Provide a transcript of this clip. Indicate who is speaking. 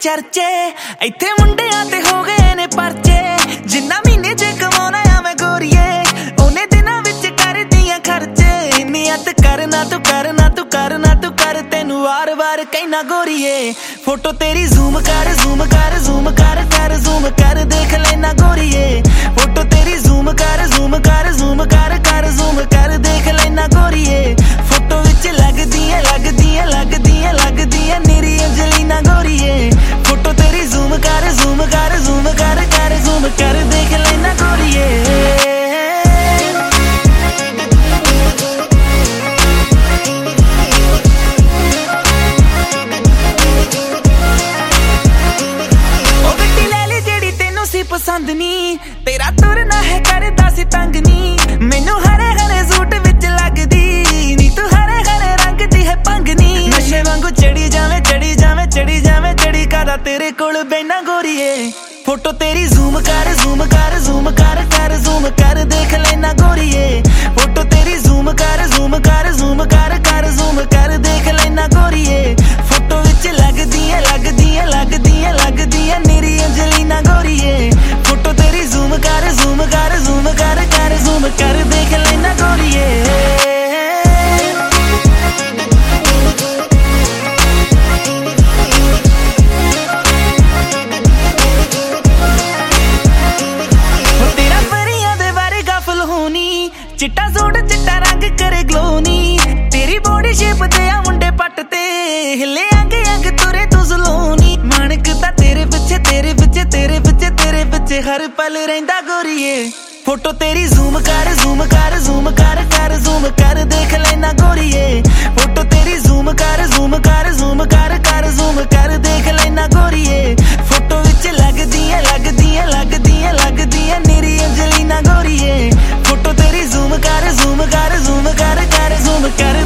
Speaker 1: चर्चे इत्थे मुंडियां ते हो गए ने परचे जिन्ना महीने च कमाउणा आ मैं गोरीए ओने दिनां विच करदियां खर्चे नियत करना तू करना तू करना तू कर तेनू वार वार कहना गोरीए फोटो तेरी जूम कर जूम कर जूम कर कर जूम कर देख लेना गोरीए फोटो तेरी जूम कर जूम कर जूम कर कर जूम कर देख लेना गोरीए फोटो विच लगदियां लगदियां लगदियां लगदियां निरी अंजलिना गोरीए फोटो तेरी जूम कर जूम कर जूम कर कर जूम कर देख लेना गोरीए पसंद नी तेरा तुरना है करदा सी तंग नी मैनू हरे हरे सूट विच लगदी नी तू हरे हरे रंग दी है पंग नी नशे वांगू चढ़ी जावे चढ़ी जावे चढ़ी जावे चढ़ी करा तेरे कोल बैना गोरीए फोटो तेरी जूम कर जूम कर जूम कर कर जूम कर देख लेना गोरीए फोटो तेरी जूम कर जूम कर जूम कर कर जूम कर देख लेना गोरीए फोटो विच लगदियां लगदियां लगदियां लगदियां निरी अंजलिना गोरीए फोटो तेरी जूम कर जूम कर जूम कर कर जूम कर देख लेना गोरीए तेरा परियां दे बारे गफल होनी चिट्टा सूट चिट्टा रंग करे ग्लो नी तेरी बॉडी शेप ते आ मुंडे पट ते हिले अंग अंग तुरे तू सलोनी मानक दा तेरे पिछे तेरे पिछे तेरे पिछे तेरे पिछे हर पल रहिंदा गोरीए फोटो तेरी जूम कर जूम कर जूम कर कर जूम कर देख लेना गोरीए फोटो तेरी जूम कर जूम कर जूम कर कर जूम कर देख लेना गोरीए फोटो विच लगदियां लगदियां लगदियां लगदियां निरी अंजलिना गोरीए फोटो तेरी जूम कर जूम कर जूम कर कर जूम कर